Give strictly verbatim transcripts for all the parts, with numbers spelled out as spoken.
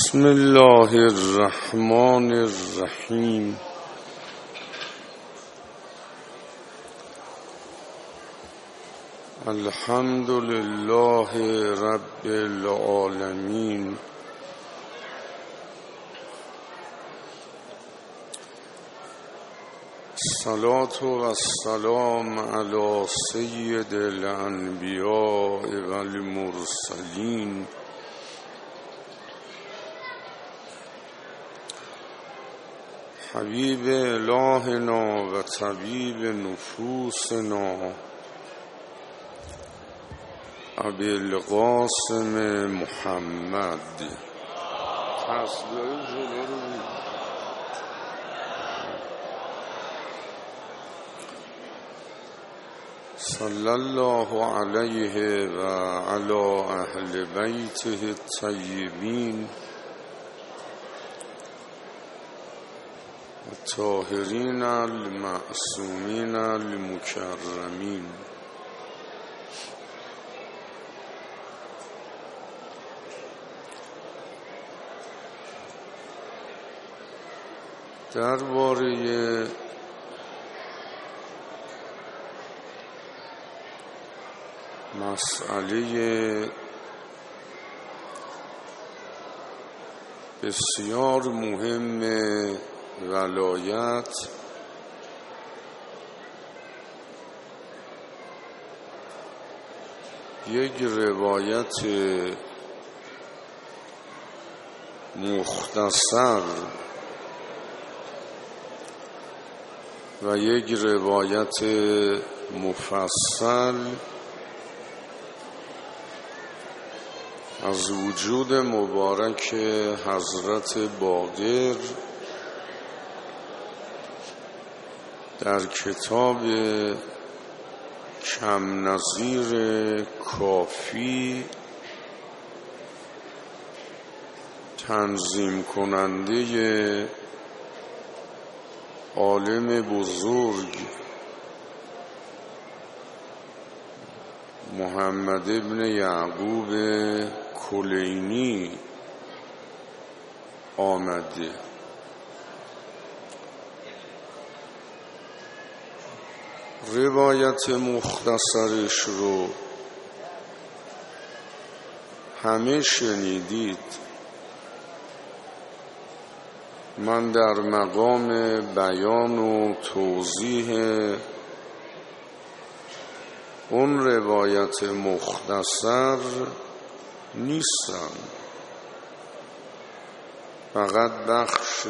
بسم الله الرحمن الرحیم. الحمد لله رب العالمین. الصلاة و السلام علی سید الانبیاء و المرسلین حبیب الهنا و طبیب نفوسنا ابی القاسم محمد. تصویر جلو رو بید. صلی الله علیه و علی اهل بیته الطیبین الطاهرین المعصومین المکرمین. درباره مسئله بسیار مهم ولایت یک روایت مختصر و یک روایت مفصل از وجود مبارک حضرت باقر در کتاب کم نظیر کافی تنظیم کننده عالم بزرگ محمد ابن یعقوب کلینی آمده. روایت مختصرش رو همه شنیدید. من در مقام بیان و توضیح اون روایت مختصر نیستم، فقط بخش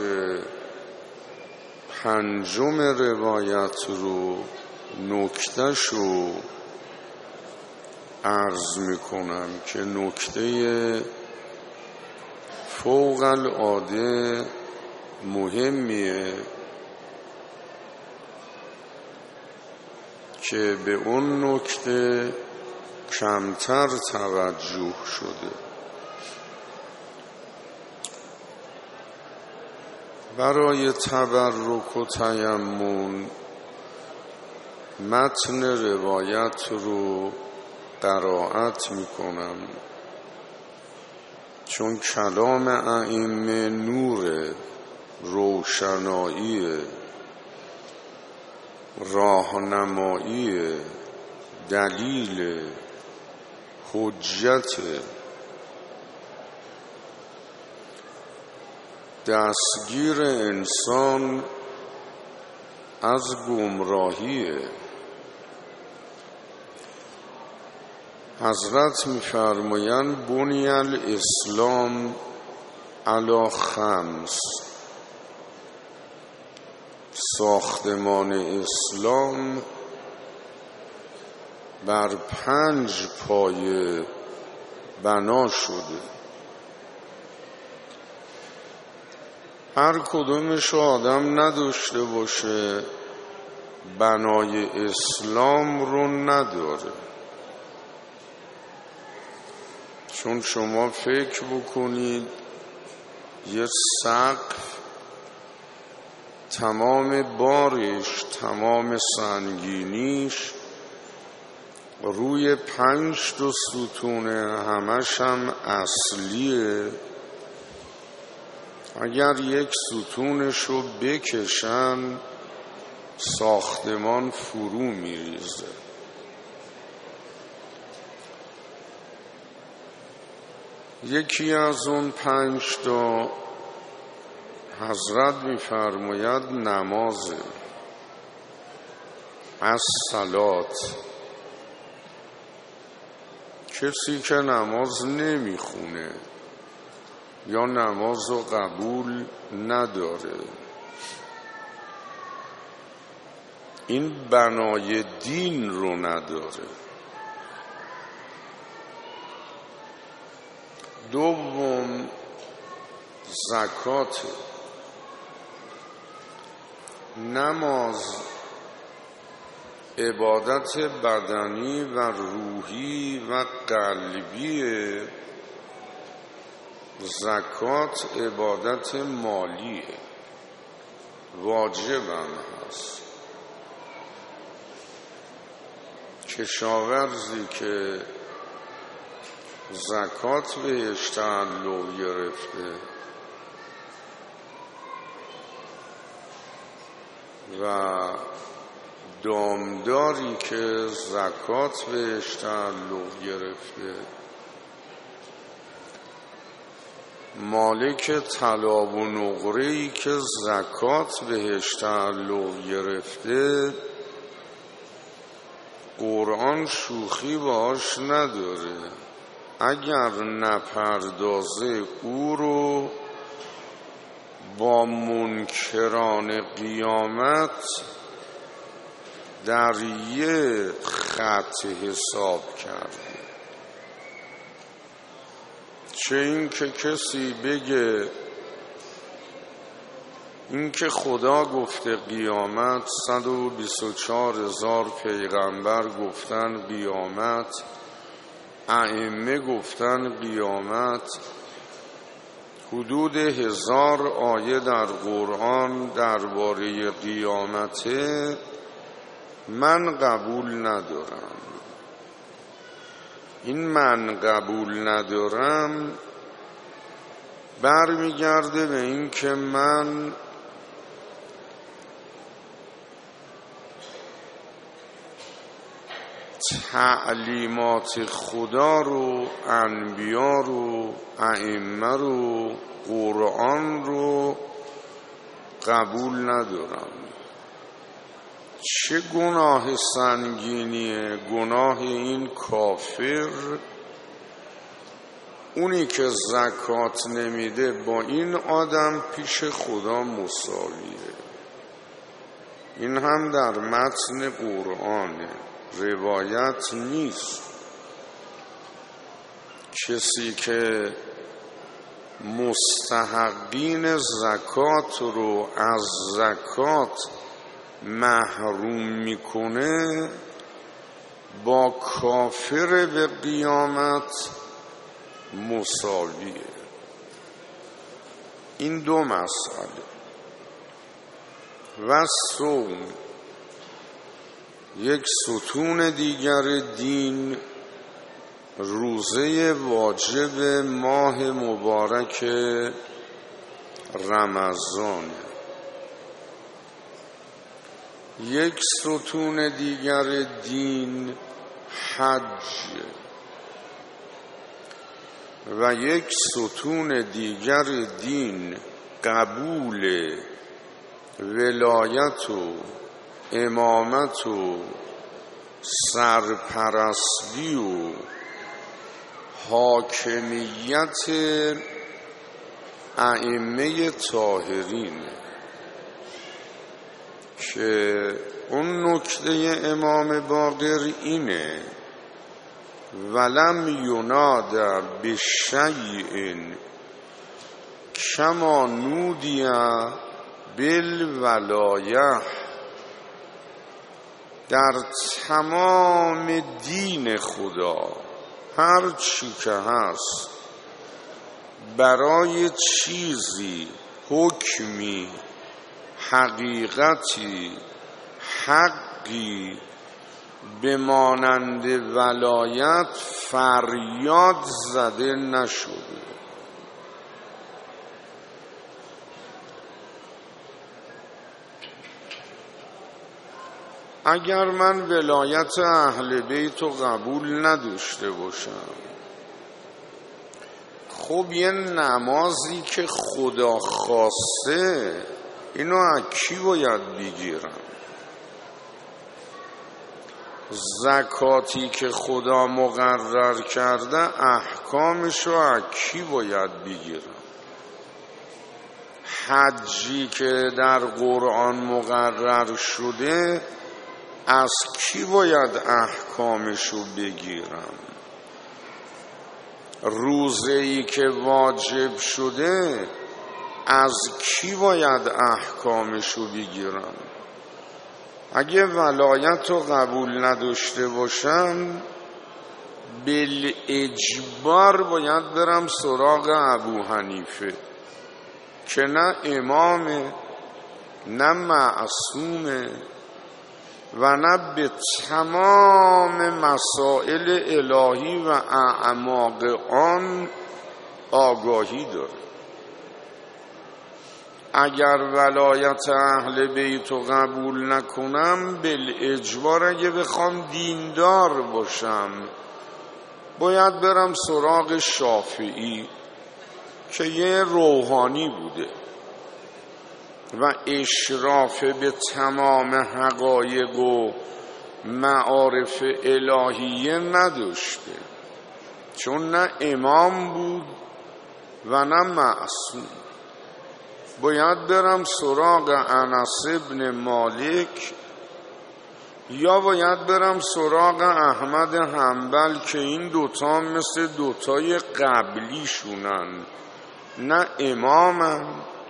پنجم روایت رو نکته‌شو عرض میکنم که نکته فوق العاده مهمیه که به اون نکته کمتر توجه شده. برای تبرک و تیمم متن روایت رو قرائت میکنم، چون کلام ائمه نور، روشنایی، راهنمایی، دلیل، حجت، دستگیر انسان از گمراهی. حضرت می‌فرمایند بنی الاسلام علی خمس، ساختمان اسلام بر پنج پایه بنا شده. هر کدومش آدم نداشته باشه بنای اسلام رو نداره. چون شما فکر بکنید یه سقف تمام بارش، تمام سنگینیش روی پنج تا ستون همش هم اصلیه اگر یک ستونش رو بکشن ساختمان فرو میریزه. یکی از اون پنج تا حضرت می‌فرماید نمازه، از صلات. کسی که نماز نمیخونه یا نماز رو قبول نداره، این بنای دین رو نداره. دوم زکات. نماز عبادت بدنی و روحی و قلبی، زکات عبادت مالیه، واجبم هست. کشاورزی که زکات بهش تعلق گرفته و دامداری که زکات بهش تعلق گرفته، مالک طلا و نقره‌ای که زکات بهش تعلق گرفته، قرآن شوخی باش نداره. اگر نپردازه او رو با منکران قیامت در یه خط حساب کرده. چه این که کسی بگه این که خدا گفته قیامت، صد و بیست و چهار هزار پیغمبر گفتن قیامت، ائمه گفتن قیامت، حدود هزار آیه در قرآن درباره قیامته، من قبول ندارم. این من قبول ندارم برمیگرده به این که من تعلیمات خدا رو، انبیا رو، ائمه رو، قرآن رو قبول ندارم. چه گناه سنگینیه گناه این کافر، اونی که زکات نمیده با این آدم پیش خدا مساویه. این هم در متن قرآنه، روایت نیست. کسی که مستحقین زکات رو از زکات محروم میکنه با کافر به قیامت مساویه. این دو مسئله. و صوم، یک ستون دیگر دین، روزه واجب ماه مبارک رمضان. یک ستون دیگر دین حج و یک ستون دیگر دین قبول ولایت و امامت و سرپرستی و حاکمیت ائمه طاهرین، که اون نکته امام باقر اینه: ولم یناد بشیء کما نودی بالولایه. در تمام دین خدا هر چی که هست برای چیزی، حکمی، حقیقتی، حقی به مانند ولایت فریاد زده نشده. اگر من ولایت اهل بیت رو قبول نداشته باشم، خب یه نمازی که خدا خواسته اینو از کی باید بگیرم؟ زکاتی که خدا مقرر کرده احکامشو از کی باید بگیرم؟ حجی که در قرآن مقرر شده از کی باید احکامشو بگیرم؟ روزه‌ای که واجب شده از کی باید احکامشو بگیرم؟ اگه ولایت رو قبول نداشته باشم بالاجبار باید برم سراغ ابو حنیفه که نه امامه نه معصومه و نه به تمام مسائل الهی و اعماق آن آگاهی داره. اگر ولایت اهل بیت رو قبول نکنم بالاجبار اگه بخوام دیندار باشم باید برم سراغ شافعی که یه روحانی بوده و اشراف به تمام حقایق و معارف الهیه نداشته، چون نه امام بود و نه معصوم. باید برم سراغ انس ابن مالک یا باید برم سراغ احمد حنبل که این دوتا مثل دوتای قبلی شونن، نه امامن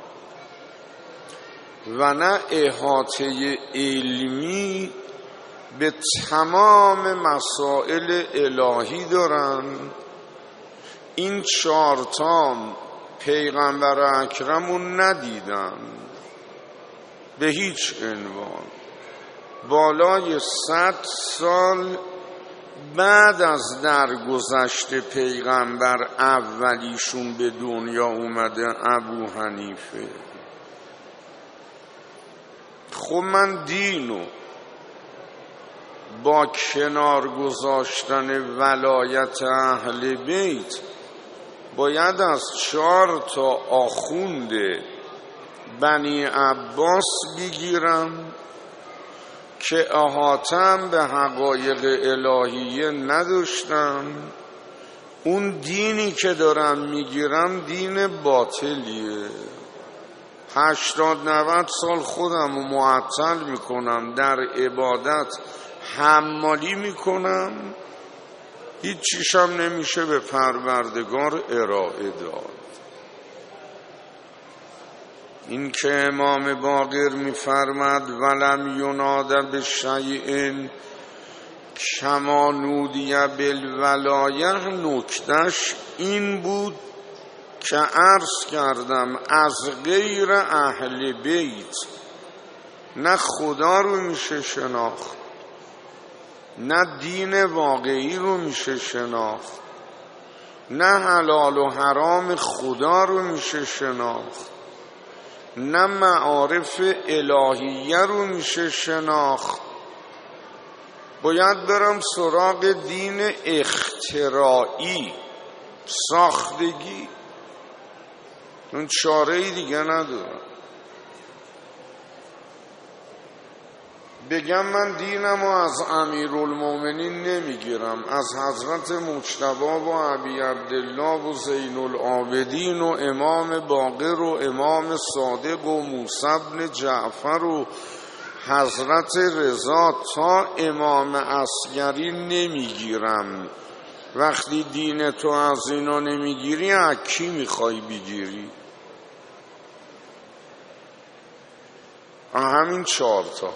و نه احاطه علمی به تمام مسائل الهی دارن. این چارتام پیغمبر اکرمون ندیدن به هیچ عنوان. بالای صد سال بعد از درگذشت پیغمبر اولیشون به دنیا اومده ابو حنیفه. خب من دینو با کنار گذاشتن ولایت اهل بیت باید از چهار تا آخوند بنی عباس بگیرم که احاطه‌ام به حقایق الهیه نداشتم. اون دینی که دارم میگیرم دین باطلیه. هشتاد نود سال خودم رو معطل میکنم، در عبادت حمالی میکنم، هیچ چیشم نمیشه به پروردگار ارائه داد. این که امام باقر میفرماد ولم یناد بشیء کما نودی بالولایه، نکتش این بود که عرض کردم از غیر اهل بیت نه خدا رو میشه شناخت، نه دین واقعی رو میشه شناخت، نه حلال و حرام خدا رو میشه شناخت، نه معارف الهیه رو میشه شناخت. باید برم سراغ دین اختراعی، ساختگی. اون چاره‌ای دیگه ندارم. بگم من دینم و از امیرالمومنین نمیگیرم، از حضرت مجتبی و ابی عبدالله و زین العابدین و امام باقر و امام صادق و موسی بن جعفر و حضرت رضا تا امام عسکری نمیگیرم. وقتی دین تو از اینا نمیگیری از کی میخوای بگیری؟ همین چهارتا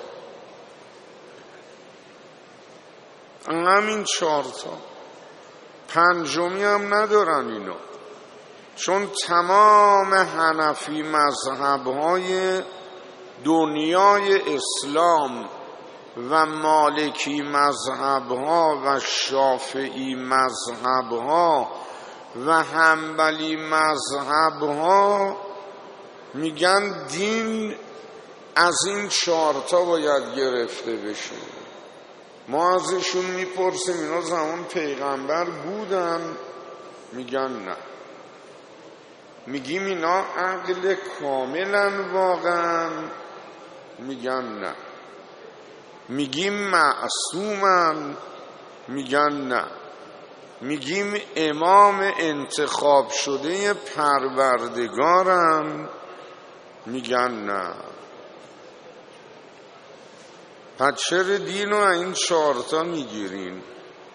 همین چهارتا پنجمی هم ندارن اینا، چون تمام حنفی مذهب‌های دنیای اسلام و مالکی مذهب‌ها و شافعی مذهب‌ها و حنبلی مذهب‌ها میگن دین از این چهارتا باید گرفته بشه. ما ازشون میپرسیم اینا زمان پیغمبر بودن؟ میگن نه. میگیم اینا عقل کاملا واقعا؟ میگن نه. میگیم معصومن؟ میگن نه. میگیم امام انتخاب شده پروردگارن؟ میگن نه. پس چرا دین رو این چهارتا میگیرین؟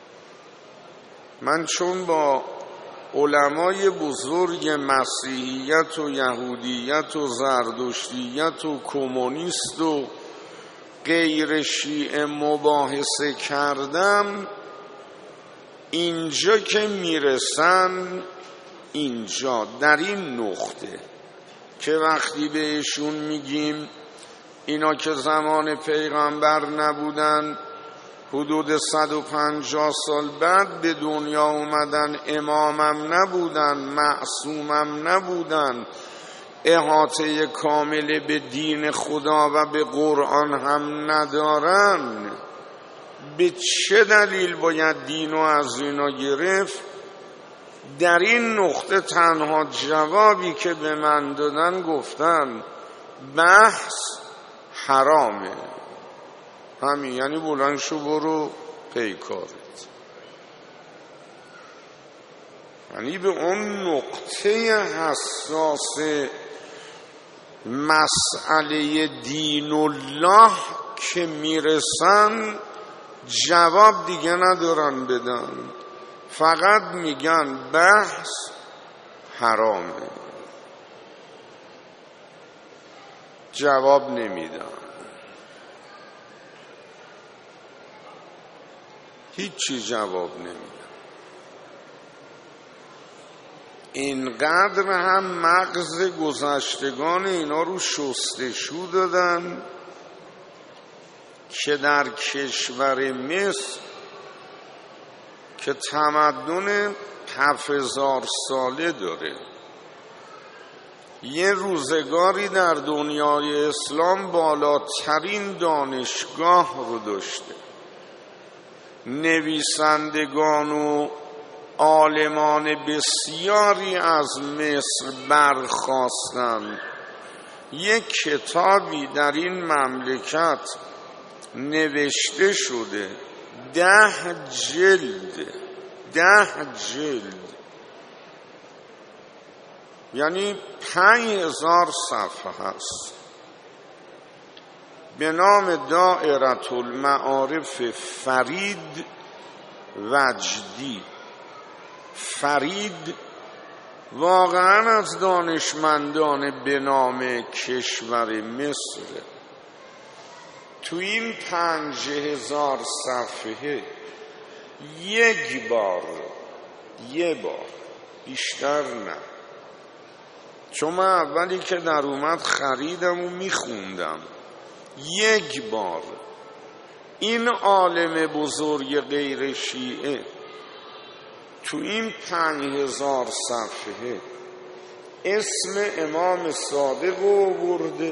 من چون با علمای بزرگ مسیحیت و یهودیت و زردشتیت و کمونیست و غیر شیعه مباحثه کردم، اینجا که میرسن، اینجا در این نقطه که وقتی بهشون میگیم اینا که زمان پیغمبر نبودن، حدود صد و پنجاه سال بعد به دنیا اومدن، امامم نبودن، معصومم نبودن، احاطه کامل به دین خدا و به قرآن هم ندارن، به چه دلیل باید دینو از اینا گرفت؟ در این نقطه تنها جوابی که به من دادن گفتن بحث حرامه. همین، یعنی بلند شو برو پیکارت. یعنی به اون نقطه حساس مسئله دین الله که میرسن جواب دیگه ندارن بدن، فقط میگن بحث حرامه، جواب نمیدن. هیچی جواب نمیدن. اینقدر هم مغز گذشتگان اینا رو شستشو دادن که در کشور مصر که تمدن هفت هزار ساله داره، یه روزگاری در دنیای اسلام بالاترین دانشگاه رو داشته، نویسندگان و عالمان بسیاری از مصر برخاستند. یک کتابی در این مملکت نوشته شده، ده جلد ده جلد یعنی پنج هزار صفحه هست، به نام دائره المعارف فرید وجدی. فرید واقعا از دانشمندان به نام کشور مصر. تو این پنج هزار صفحه یک بار یه بار بیشتر نه، چون من اولی که در اومد خریدم و میخوندم، یک بار این عالم بزرگ غیر شیعه تو این پنج هزار صفحه اسم امام صادق رو آورده.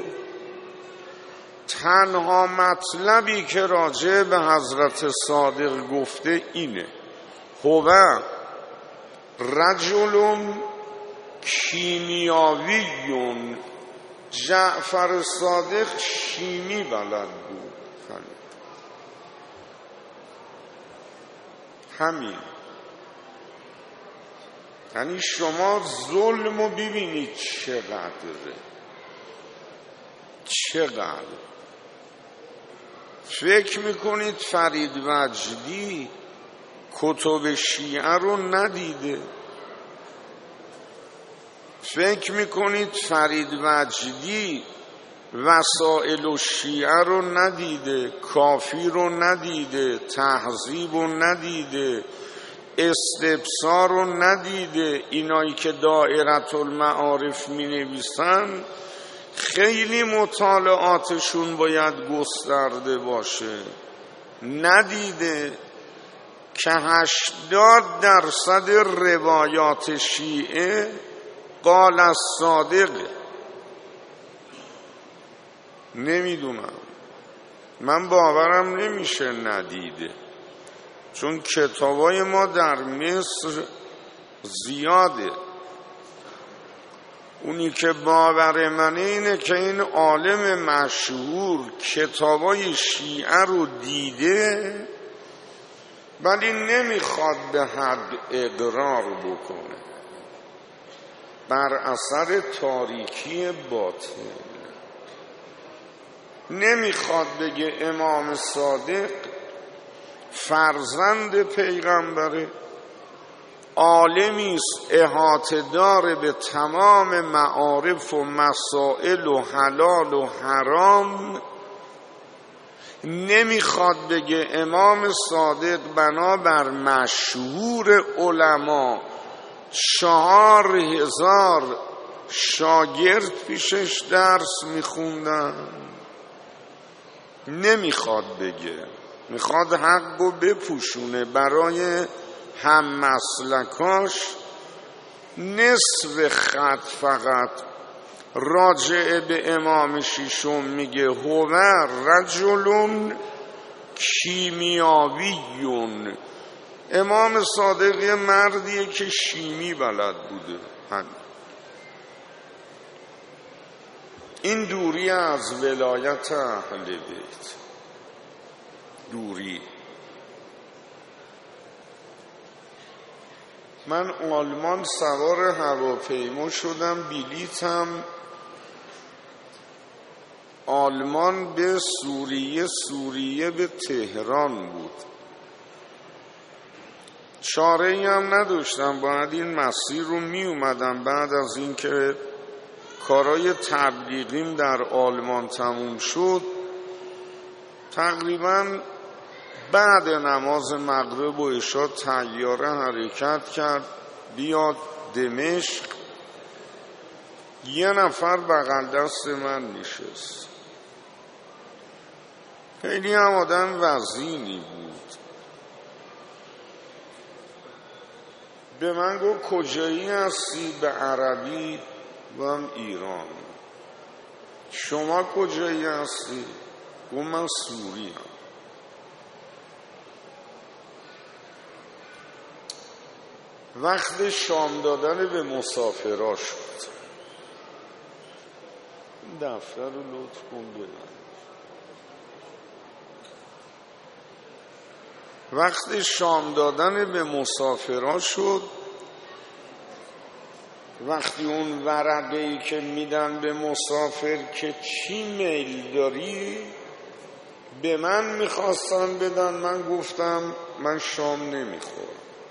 تنها مطلبی که راجع به حضرت صادق گفته اینه: هو رجل کیمیاویون. جعفر صادق شیمی بلد بود. همین. یعنی شما ظلمو ببینید چقدره، چقدر. فکر میکنید فرید وجدی کتب شیعه رو ندیده؟ فکر میکنید فرید وجدی وسائل و شیعه رو ندیده، کافی رو ندیده، تهذیب رو ندیده، استبصار رو ندیده؟ اینایی که دائره المعارف می نویسن خیلی مطالعاتشون باید گسترده باشه. ندیده که هشتاد درصد روایات شیعه قال از صادقه. نمیدونم، من باورم نمیشه ندیده، چون کتابای ما در مصر زیاده. اونی که باور منه اینه که این عالم مشهور کتابای شیعه رو دیده ولی نمیخواد به حد اقرار بکنه بر اثر تاریکی باطن. نمیخواد بگه امام صادق فرزند پیغمبره، عالمی است احاطه دار به تمام معارف و مسائل و حلال و حرام. نمیخواد بگه امام صادق بنابر مشهور علما چهار هزار شاگرد پیشش درس میخوندن. نمیخواد بگه، میخواد حقو بپوشونه برای هم مسلکاش. نصف خط فقط راجع به امام شیشم میگه هو رجل کیمیاویون. امام صادق یه مردیه که شیمی بلد بوده. این دوری از ولایت اهل بیت، دوری. من آلمان سوار هواپیما شدم، بلیطم آلمان به سوریه، سوریه به تهران بود. چاره‌ای هم نداشتم، باید این مسیر رو می اومدم. بعد از اینکه کارای تبلیغیم در آلمان تموم شد، تقریباً بعد نماز مغرب و عشا طیاره حرکت کرد بیاد دمشق. یه نفر بغل دست من نشست، خیلی هم آدم وزینی بود. به من گفت کجایی هستی؟ به عربی گفتم ایران. شما کجایی هستی؟ گفت من سوری هم. وقت شام دادن به مسافرها شد. دفتر رو لطف کن بدن. وقت شام دادن به مسافرها شد. وقتی اون ورقه‌ای که میدن به مسافر که چی میل داری به من میخواستن بدن، من گفتم من شام نمیخورم.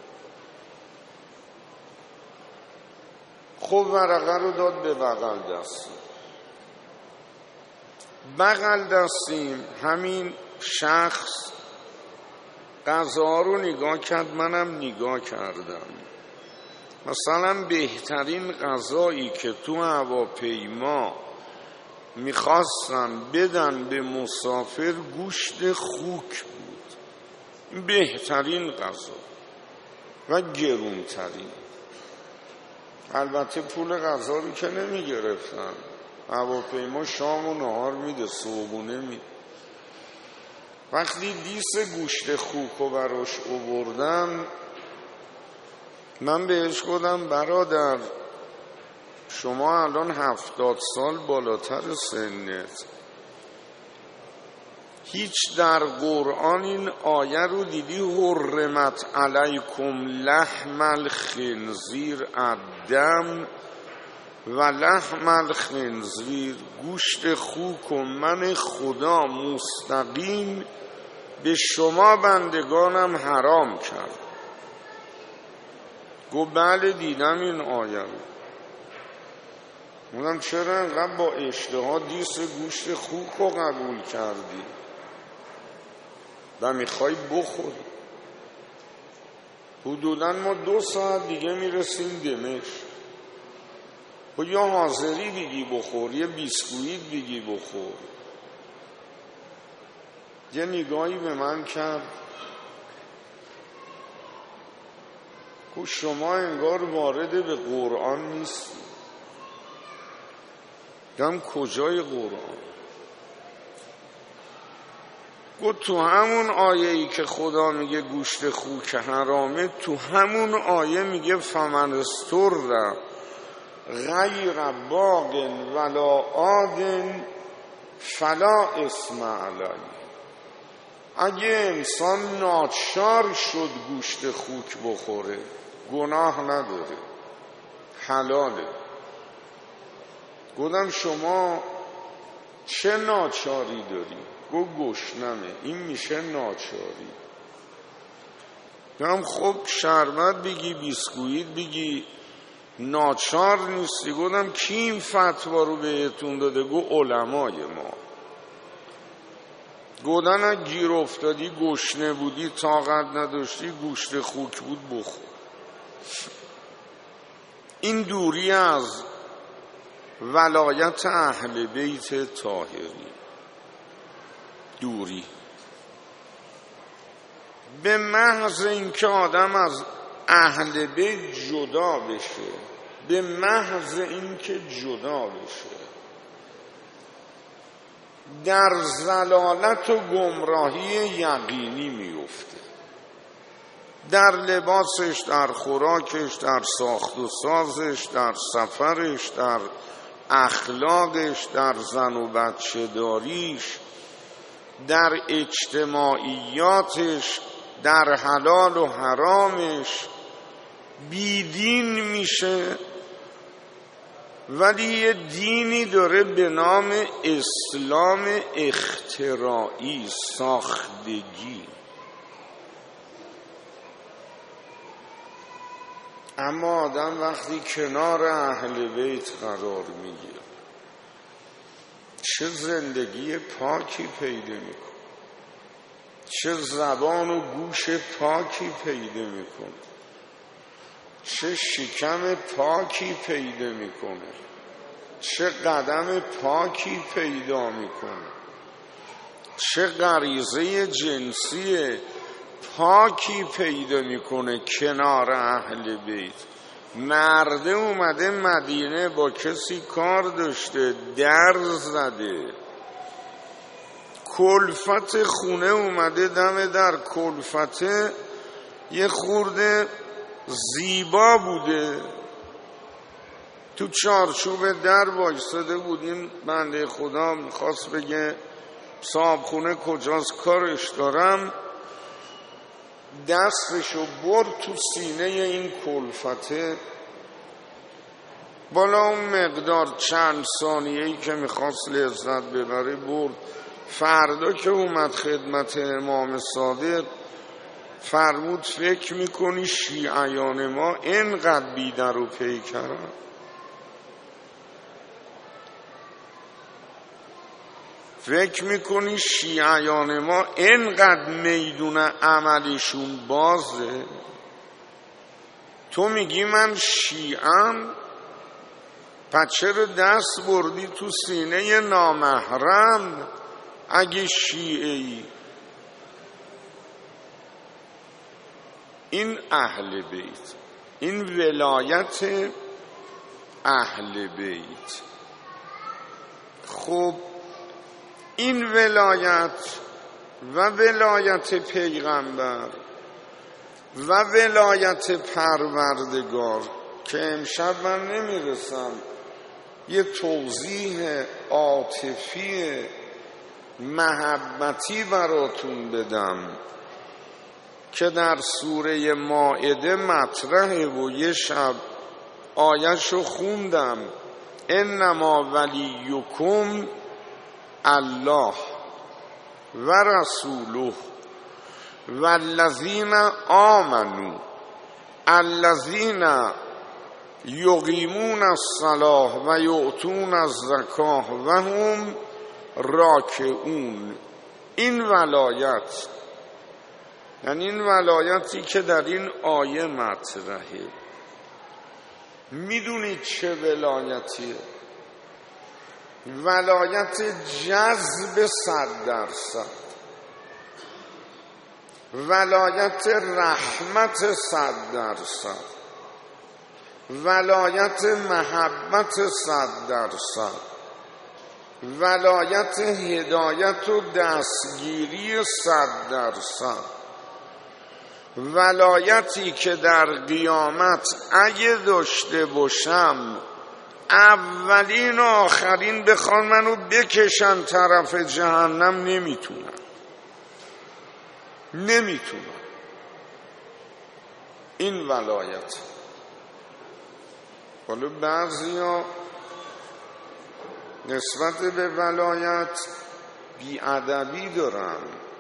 خب ورقه رو داد به بغل دستیم. بغل دستیم همین شخص غذا رو نگاه کرد، منم نگاه کردم. مثلا بهترین غذایی که تو هواپیما میخواستن بدن به مسافر گوشت خوک بود. بهترین غذا و گرونترین. البته پول غذا رو که نمی گرفتن، هواپیما شام و نهار میده، صبحونه میده. وقتی دیس گوشت خوک رو براش آوردن، من بهش گفتم برادر شما الان هفتاد سال بالاتر سنت، هیچ در قرآن این آیه رو دیدی حرمت علیکم لحم الخنزیر الدم و لحم الخنزیر، گوشت خوک و من خدا مستقیم به شما بندگانم حرام کرد. گو بله دیدم این آیه رو. گفتم چرا انقدر با اشتها دیس گوشت خوک رو قبول کردی و میخوای بخوری؟ حدوداً ما دو ساعت دیگه میرسیم دمشق. و یا حاضری بگی بخور، یه بیسکویت بگی بخور. یه نگاهی به من کرد، که شما انگار وارد به قرآن نیستی. گم کجای قرآن؟ گفت تو همون آیه ای که خدا میگه گوشت خوک حرامه، تو همون آیه میگه فمن استر غیر باغ ولا عاد فلا اثم علیه. اگه انسان ناچار شد گوشت خوک بخوره گناه نداره، حلاله. گفتم شما چه ناچاری داری؟ گفت گشنمه. این میشه ناچاری. گفتم خب شربت بگی، بیسکویت بگی، ناچار نیستی. گفتم کی این فتوا رو بهتون داده؟ گفت علمای ما. گفتن اگه گیر افتادی، گشنه بودی، طاقت نداشتی، گوشت خوک بود بخور. این دوری از ولایت اهل بیت طاهری، دوری به محض اینکه آدم از اهل بیت جدا بشه، به محض اینکه جدا بشه در ضلالت و گمراهی یقینی میفته. در لباسش، در خوراکش، در ساخت و سازش، در سفرش، در اخلاقش، در زن و بچه داریش، در اجتماعیاتش، در حلال و حرامش بیدین میشه. ولی یه دینی داره به نام اسلام اختراعی، ساختگی. اما آدم وقتی کنار اهل بیت قرار میگیره چه زندگی پاکی پیدا میکنه، چه زبان و گوش پاکی پیدا میکنه، چه شکم پاکی پیدا میکنه، چه قدم پاکی پیدا میکنه، چه غریزه جنسی پاکی پیدا میکنه کنار اهل بیت. مرده اومده مدینه، با کسی کار داشته، در زده، کلفت خونه اومده دم در، کلفت یه خورده زیبا بوده، تو چارچوب در وایساده بود. این بنده خدا میخواست بگه صاحب خونه کجاست، کارش دارم، دستشو برد تو سینه این کلفته، بالا اون مقدار چند ثانیه‌ای که میخواست لذت ببره برد. فردا که اومد خدمت امام صادق فرمود فکر میکنی شیعیان ما اینقدر بیدر و پیکرن؟ فکر میکنی شیعیان ما اینقدر میدون عملشون بازه؟ تو میگی من شیعم، پس چرا دست بردی تو سینه نامحرم اگه شیعه‌ای؟ این اهل بیت، این ولایت اهل بیت. خب این ولایت و ولایت پیغمبر و ولایت پروردگار که امشب من نمیرسم یه توضیح عاطفی محبتی براتون بدم که در سوره مائده مطرحه و یه شب آیه‌شو خوندم. انما ولیکم الله و رسوله والذین آمنوا الذین یقیمون الصلاة و یؤتون الزکاة و هم راکعون. این ولایت، یعنی این ولایتی که در این آیه مطرحه، میدونید چه ولایتیه؟ ولایت جذب صد درصد، ولایت رحمت صد درصد، ولایت محبت صد درصد، ولایت هدایت و دستگیری صد درصد، ولایتی که در قیامت اگه داشته باشم اولین و آخرین بخوان منو بکشن طرف جهنم نمیتونم نمیتونم این ولایت. حالا بعضیا نسبت به ولایت بی‌ادبی دارن،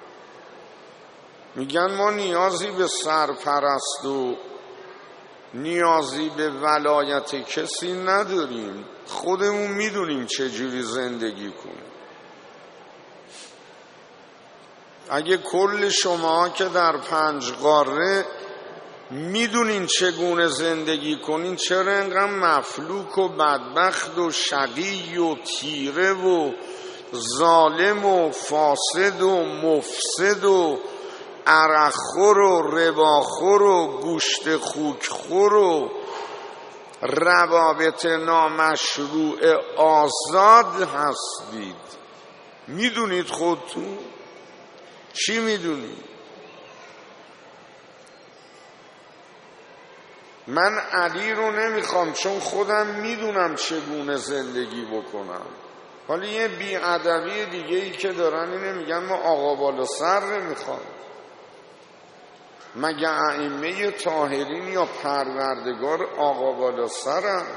میگن ما نیازی به سرپرست و نیازی به ولایت کسی نداریم، خودمون میدونیم چجوری زندگی کنیم. اگه کل شما که در پنج قاره میدونین چگونه زندگی کنین، چرا اینقدر مفلوک و بدبخت و شقی و تیره و ظالم و فاسد و مفسد و عرقخور و رباخور و گوشت خوکخور و روابط نامشروع آزاد هستید؟ میدونید خودتون؟ چی میدونید؟ من علی رو نمیخوام چون خودم میدونم چگونه زندگی بکنم. حالا یه بی‌ادبی دیگه ای که دارن اینه، میگن ما آقا بالا سر نمیخوام. مگه ائمه طاهرین یا پروردگار آقا بالا سرن؟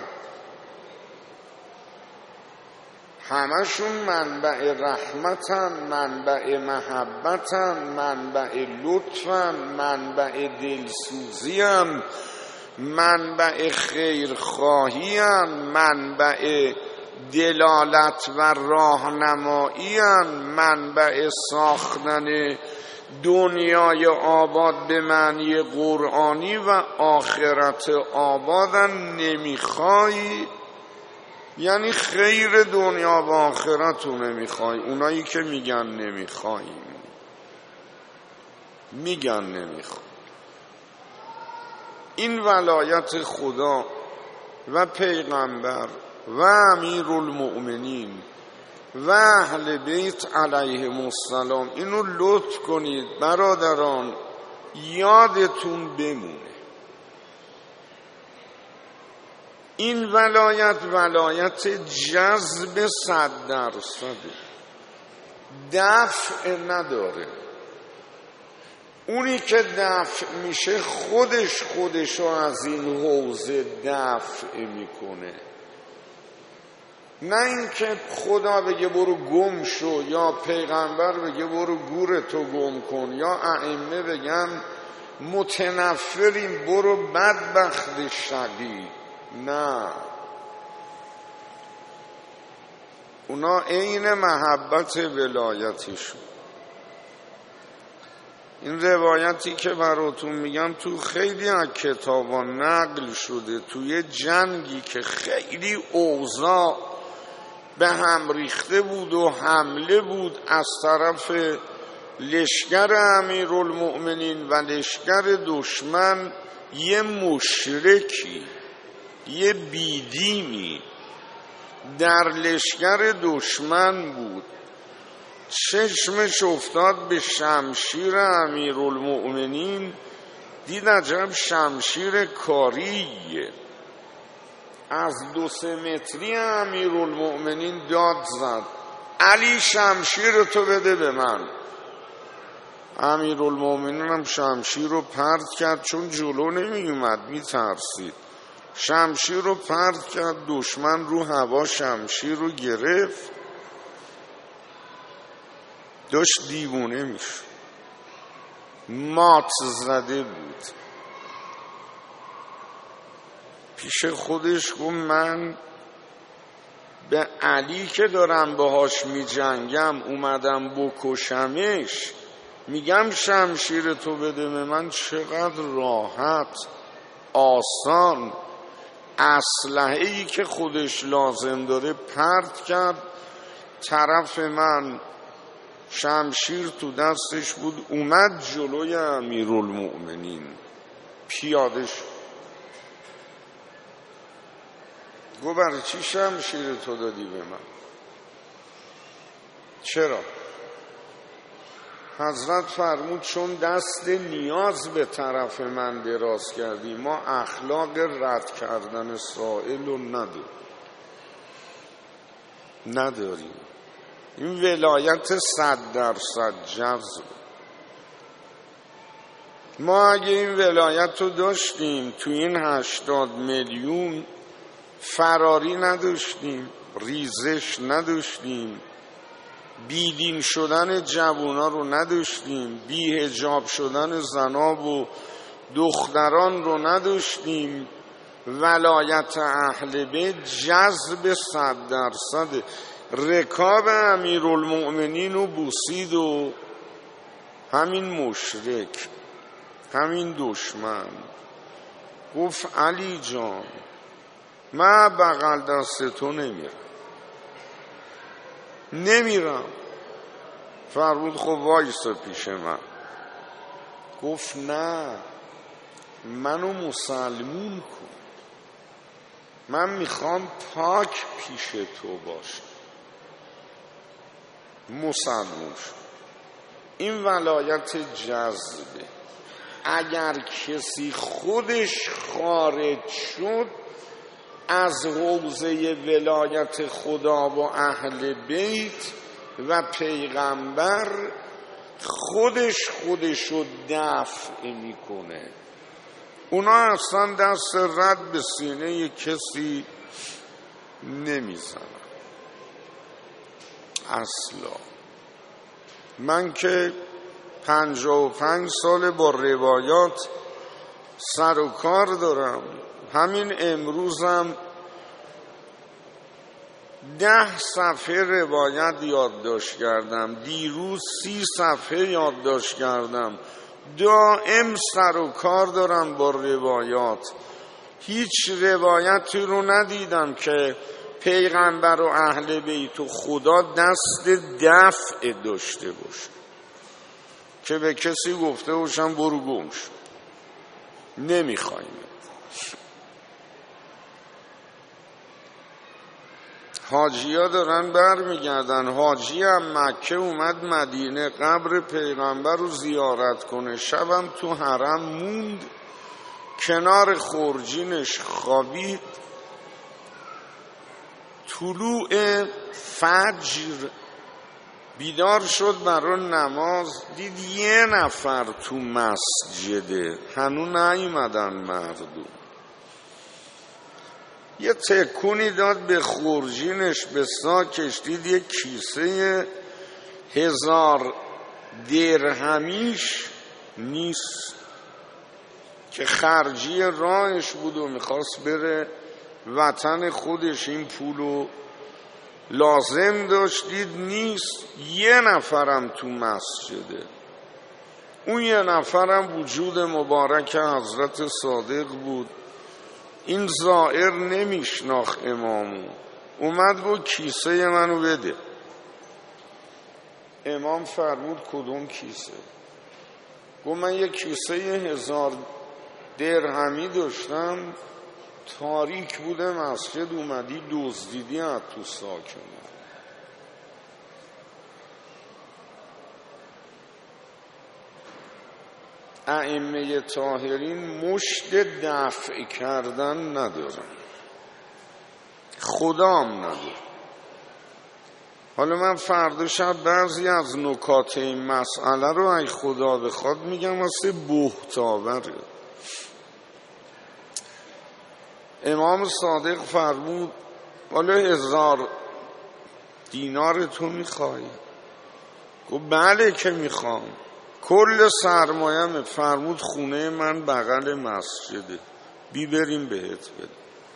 همشون منبع رحمتن، منبع محبتن، منبع لطفن، منبع دلسوزین، منبع خیرخواهی‌اند، منبع دلالت و راهنمایی‌اند، منبع ساختن دنیای آباد به معنی قرآنی و آخرت آبادن. نمیخوای یعنی خیر دنیا و آخرت رو نمیخوای. اونایی که میگن نمیخواییم میگن نمیخوای. این ولایت خدا و پیغمبر و امیرالمؤمنین و اهل بیت علیهم السلام، اینو لطف کنید برادران یادتون بمونه. این ولایت ولایت جذب صد درصده، دفع نداره. اونی که دفع میشه خودش خودشو از این حوزه دفع میکنه، نه اینکه خدا بگه برو گم شو یا پیغمبر بگه برو گورتو گم کن یا ائمه بگن متنفریم برو بدبخت شقی. نه، اونا عین محبت ولایتشون. این روایتی که براتون میگم تو خیلی از کتابا نقل شده، توی جنگی که خیلی اوضاع به هم ریخته بود و حمله بود از طرف لشکر امیرالمؤمنین و لشکر دشمن، یه مشرکی یه بیدینی در لشکر دشمن بود، چشمش افتاد به شمشیر امیرالمؤمنین، دید عجب شمشیر کاریه. از دو سه متری امیرالمؤمنین داد زد علی شمشیر تو بده به من. امیرالمؤمنین هم شمشیر رو پرت کرد، چون جلو نمی اومد میترسید، شمشیر رو پرت کرد، دشمن رو هوا شمشیر رو گرفت، داشت دیوونه میشد، مات زده بود. پیش خودش گفت من به علی که دارم باهاش می جنگم اومدم بکشمش، میگم شمشیر تو بده به من، چقدر راحت آسان اسلحه‌ای که خودش لازم داره پرت کرد طرف من، شمشیر تو دستش بود، اومد جلوی امیرالمؤمنین پیاده شد. گفت برای چی شمشیر تو دادی به من؟ چرا؟ حضرت فرمود چون دست نیاز به طرف من دراز کردی. ما اخلاق رد کردن سائل رو نداریم نداریم این ولایت صد درصد جذب. ما اگه این ولایت رو داشتیم تو این هشتاد میلیون فراری نداشتیم، ریزش نداشتیم، بیدین شدن جوونا رو نداشتیم، بی حجاب شدن زناب و دختران رو نداشتیم. ولایت اهل بیت جذب صد درصد. رکاب امیرالمؤمنین رو بوسید و همین مشرک، همین دشمن گفت علی جان من بغل دست تو نمیرم نمیرم فرمود خب وایسا پیش من. گفت نه منو مسلمون کن، من میخوام پاک پیش تو باشم. مسلمون شد. این ولایت جذبه. اگر کسی خودش خارج شد از حوزه ولایت خدا و اهل بیت و پیغمبر، خودش خودشو دفع میکنه. اونا اصلا دست رد به سینه کسی نمیزنن اصلا. من که پنجاه و پنج سال با روایات سر و کار دارم. همین امروزم ده صفحه روایت یادداشت کردم، دیروز سی صفحه یادداشت کردم. دائم سر و کار دارم با روایات. هیچ روایتی رو ندیدم که پیغمبر و اهل بیت و خدا دست دفع داشته باشه که به کسی گفته باشم برو گم شو نمیخوایم. حاجی ها دارن بر میگردن. حاجی هم مکه اومد مدینه قبر پیغمبر رو زیارت کنه، شبم تو حرم موند، کنار خورجینش خوابید. طلوع فجر بیدار شد برای نماز، دید یه نفر تو مسجده، هنو نیومدن مردم. یه تکونی داد به خورجینش، به ساکش، دید یه کیسه هزار درهمیش نیست که خرجی راهش بود و میخواست بره وطن خودش، این پولو لازم داشت، دید نیست. یه نفرم تو مسجده. اون یه نفرم وجود مبارک حضرت صادق بود. این زائر نمیشناخت امامو، اومد گفت کیسه منو بده. امام فرمود کدوم کیسه؟ گفت من یک کیسه هزار درهمی داشتم، تاریک بوده مسجد، اومدی دزدیدی از تو ساکنه. ائمه طاهرین مشت دفع کردن ندارن، خدام نداره. حالا من فردا شب بعضی از نکات این مسئله رو ای خدا بخواد میگم واسه بهتاوره. امام صادق فرمود حالا هزار دینار تو میخوای؟ گفت بله که میخوام. کل سرمایه‌ام. فرمود خونه من بغل مسجده، بی بریم بهت بده.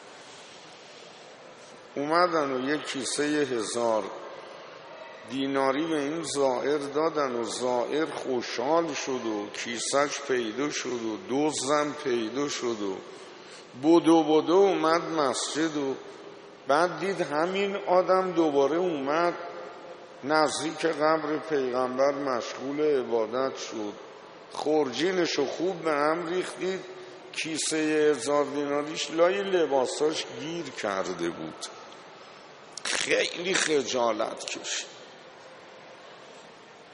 اومدن و یک کیسه هزار دیناری به این زائر دادن و زائر خوشحال شد و کیسهش پیدا شد و دزدم پیدا شد و بدو بدو اومد مسجد و بعد دید همین آدم دوباره اومد نزدیک قبر پیغمبر مشغول عبادت شد. خورجینشو خوب به هم ریختید، کیسه هزار دیناریش لای لباساش گیر کرده بود. خیلی خجالت کشید.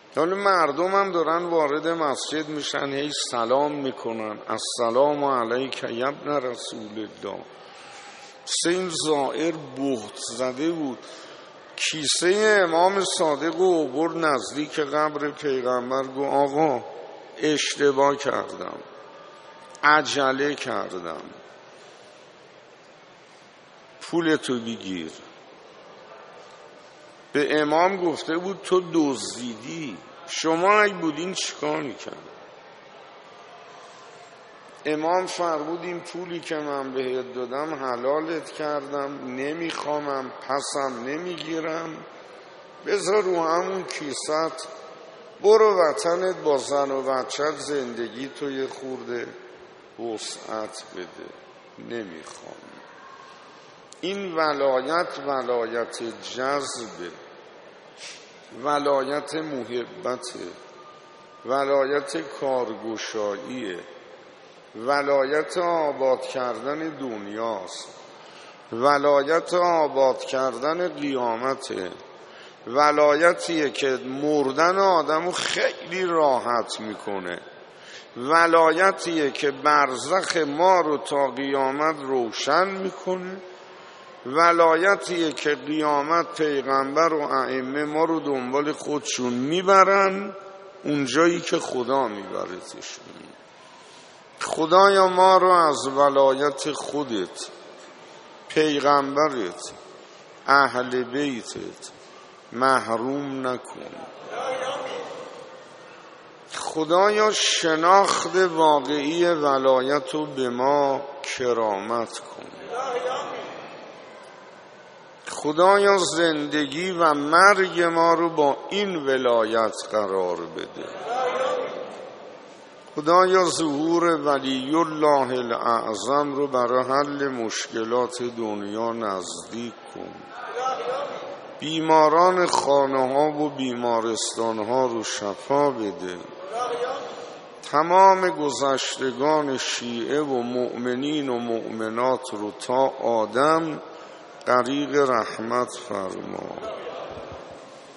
حالا مردم هم دارن وارد مسجد میشن، هی سلام میکنن، السلام علیک ابن رسول الله. این زائر بهت زده بود، کیسه امام صادق و عبور نزدیک قبر پیغمبر، گو آقا اشتباه کردم، عجله کردم، پولتو بگیر. به امام گفته بود تو دزدیدی، شما اگه بودین چیکار میکرد؟ امام فرمود این پولی که من بهت دادم حلالت کردم، نمیخوامم، پسم نمیگیرم، بذار رو همون کیست، برو وطنت با زن و بچت زندگی تو یه خورده وسعت بده، نمیخوام. این ولایت ولایت جذبه، ولایت محبته، ولایت کارگشاییه، ولایت آباد کردن دنیاست، ولایت آباد کردن قیامته، ولایتیه که مردن آدمو خیلی راحت میکنه، ولایتیه که برزخ ما رو تا قیامت روشن میکنه، ولایتیه که قیامت پیغمبر و ائمه ما رو دنبال خودشون میبرن اونجایی که خدا میبرتشون. خدایا ما رو از ولایت خودت، پیغمبرت، اهل بیتت محروم نکن. خدایا شناخت واقعی ولایت رو به ما کرامت کن. خدایا زندگی و مرگ ما رو با این ولایت قرار بده. خدایا ظهور ولی الله الاعظم رو برای حل مشکلات دنیا نزدیک کن. بیماران خانه ها و بیمارستان ها رو شفا بده. تمام گذشتگان شیعه و مؤمنین و مؤمنات رو تا آدم غریق رحمت فرما.